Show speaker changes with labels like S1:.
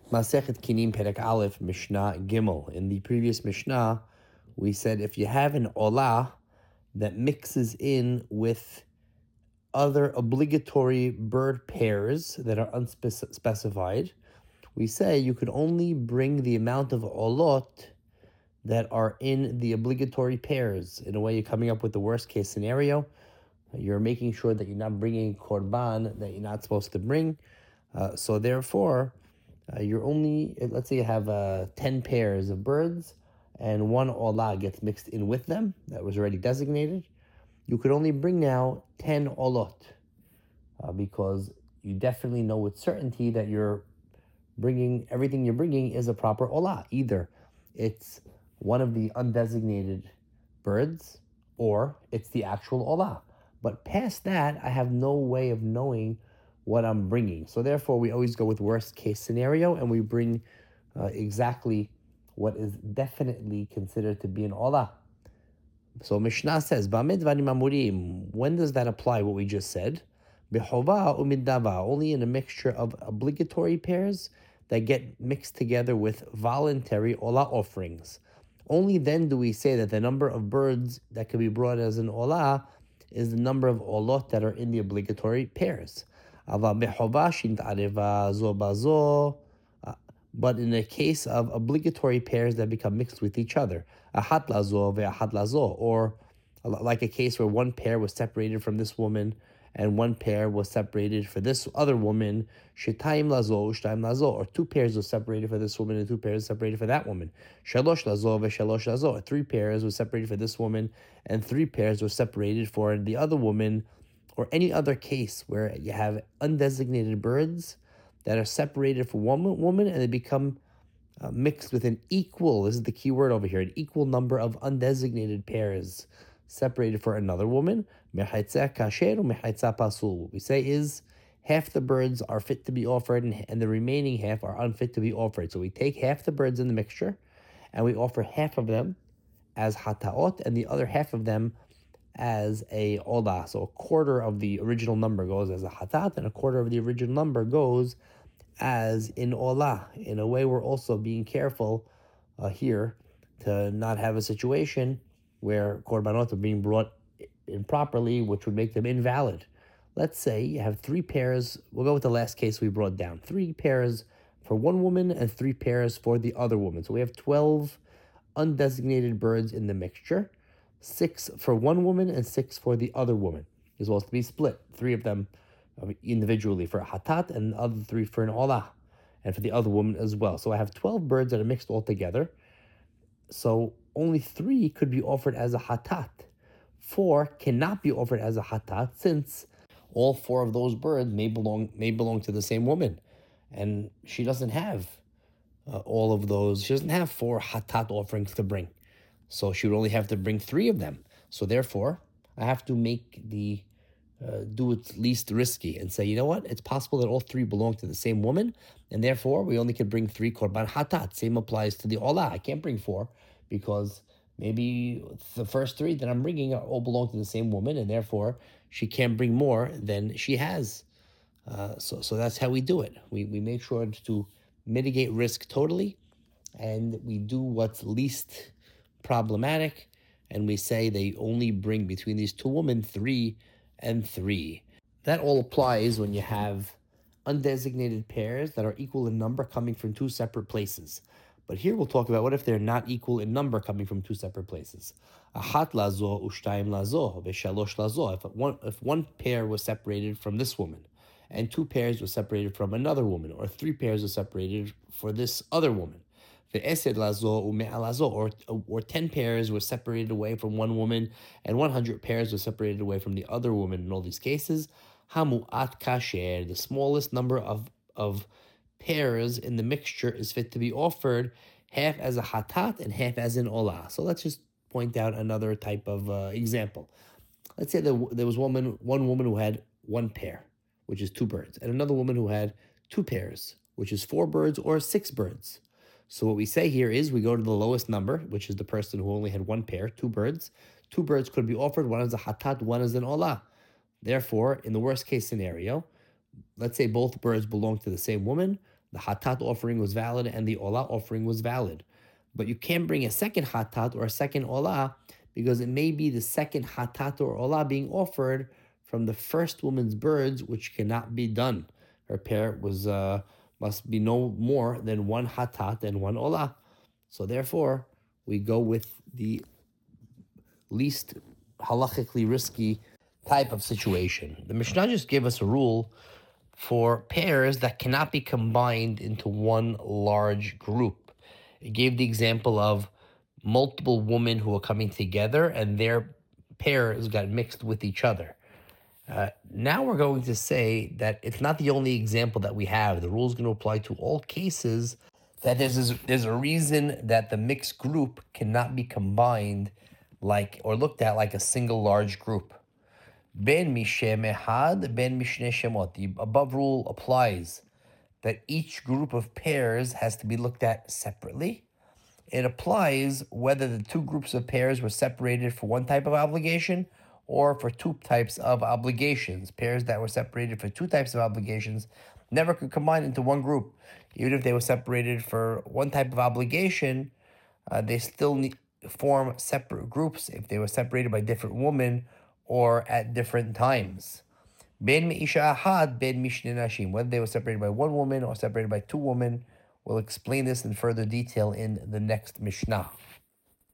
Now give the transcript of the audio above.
S1: Masechet Kinim Perek Aleph Mishnah Gimel. In the previous Mishnah, we said if you have an olah that mixes in with other obligatory bird pairs that are unspecified, we say you could only bring the amount of olot that are in the obligatory pairs. In a way, you're coming up with the worst case scenario. You're making sure that you're not bringing korban that you're not supposed to bring. So therefore, you're only, let's say you have 10 pairs of birds and one olah gets mixed in with them that was already designated. You could only bring now 10 olot because you definitely know with certainty that everything you're bringing is a proper olah. Either it's one of the undesignated birds or it's the actual olah. But past that, I have no way of knowing what I'm bringing. So therefore, we always go with worst case scenario and we bring exactly what is definitely considered to be an olah. So Mishnah says, "Bamid varim amurim." When does that apply? What we just said, behova umidava, only in a mixture of obligatory pairs that get mixed together with voluntary olah offerings. Only then do we say that the number of birds that can be brought as an olah is the number of olot that are in the obligatory pairs. But in the case of obligatory pairs that become mixed with each other, ahat lazo ve'ahat lazo, or like a case where one pair was separated from this woman and one pair was separated for this other woman, shitayim lazo, shtayim lazo, or two pairs were separated for this woman and two pairs separated for that woman, shalosh lazo ve'shalosh lazo, or three pairs were separated for this woman and three pairs were separated for the other woman, or any other case where you have undesignated birds that are separated for one woman and they become mixed with an equal, this is the key word over here, an equal number of undesignated pairs separated for another woman. What we say is half the birds are fit to be offered and the remaining half are unfit to be offered. So we take half the birds in the mixture and we offer half of them as hataot and the other half of them as a olah. So a quarter of the original number goes as a hatat and a quarter of the original number goes as in olah. In a way, we're also being careful here to not have a situation where korbanot are being brought improperly, which would make them invalid. Let's say you have three pairs. We'll go with the last case we brought down. Three pairs for one woman and three pairs for the other woman. So we have 12 undesignated birds in the mixture. 6 for one woman and 6 for the other woman. They're supposed to be split. 3 of them individually for a hatat and the other 3 for an olah and for the other woman as well. So I have 12 birds that are mixed all together. So only 3 could be offered as a hatat. 4 cannot be offered as a hatat since all 4 of those birds may belong to the same woman. And she doesn't have all of those. She doesn't have 4 hatat offerings to bring. So she would only have to bring 3 of them. So therefore, I have to make do it least risky and say, you know what? It's possible that all 3 belong to the same woman, and therefore we only can bring 3 korban hatat. Same applies to the olah. I can't bring 4 because maybe the first 3 that I'm bringing all belong to the same woman, and therefore she can't bring more than she has. So that's how we do it. We make sure to mitigate risk totally, and we do what's least problematic, and we say they only bring between these 2 women 3 and 3. That all applies when you have undesignated pairs that are equal in number coming from 2 separate places. But here we'll talk about what if they're not equal in number coming from 2 separate places. Ahat lazo ushtayim lazo v'shalosh lazo. If one pair was separated from this woman, and 2 pairs were separated from another woman, or 3 pairs were separated for this other woman, or 10 pairs were separated away from one woman and 100 pairs were separated away from the other woman. In all these cases, hamu'at kasher, the smallest number of pairs in the mixture is fit to be offered, half as a hatat and half as an olah. So let's just point out another type of example. Let's say there was one woman who had 1 pair, which is 2 birds, and another woman who had 2 pairs, which is 4 birds or 6 birds. So what we say here is we go to the lowest number, which is the person who only had 1 pair, 2 birds. 2 birds could be offered, one as a hatat, one as an olah. Therefore, in the worst case scenario, let's say both birds belong to the same woman. The hatat offering was valid and the olah offering was valid. But you can't bring a second hatat or a second olah because it may be the second hatat or olah being offered from the first woman's birds, which cannot be done. Her pair was must be no more than one hatat and one olah. So therefore, we go with the least halachically risky type of situation. The Mishnah just gave us a rule for pairs that cannot be combined into one large group. It gave the example of multiple women who are coming together and their pairs got mixed with each other. Now we're going to say that it's not the only example that we have. The rule is going to apply to all cases that there's a reason that the mixed group cannot be combined like or looked at like a single large group. Ben mishem ehad, ben mishne shemot. The above rule applies that each group of pairs has to be looked at separately. It applies whether the two groups of pairs were separated for one type of obligation or for two types of obligations. Pairs that were separated for two types of obligations never could combine into one group. Even if they were separated for one type of obligation, they still form separate groups if they were separated by different women or at different times. Ben me'isha ahad, ben mishne nashim. Whether they were separated by one woman or separated by two women, we'll explain this in further detail in the next Mishnah.